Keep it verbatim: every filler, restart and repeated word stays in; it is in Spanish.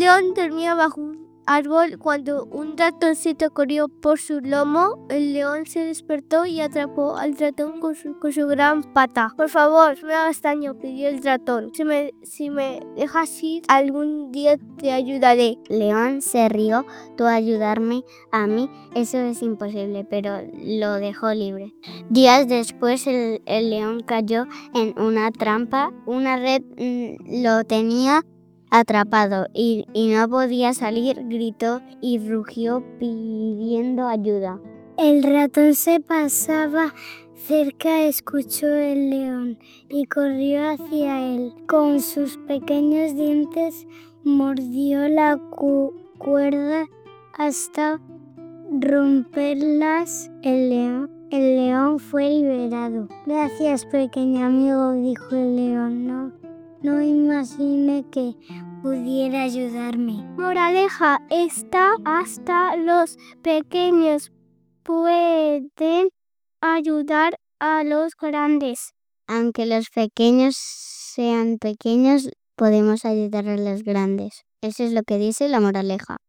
león dormía bajo un árbol cuando un ratoncito corrió por su lomo. El león se despertó y atrapó al ratón con su, con su gran pata. Por favor, no me hagas daño, pidió el ratón. Si me, si me dejas ir, algún día te ayudaré. León se rió. Tú ayudarme a mí, eso es imposible, pero lo dejó libre. Días después el, el león cayó en una trampa. Una red mm, lo tenía atrapado y, y no podía salir. Gritó y rugió pidiendo ayuda. El ratón se pasaba cerca, escuchó el león y corrió hacia él. Con sus pequeños dientes mordió la cu- cuerda hasta romperlas. El león, el león fue liberado. Gracias, pequeño amigo, dijo el león. No, no imaginé que pudiera ayudarme. Moraleja, está hasta los pequeños pueden ayudar a los grandes. Aunque los pequeños sean pequeños, podemos ayudar a los grandes. Eso es lo que dice la moraleja.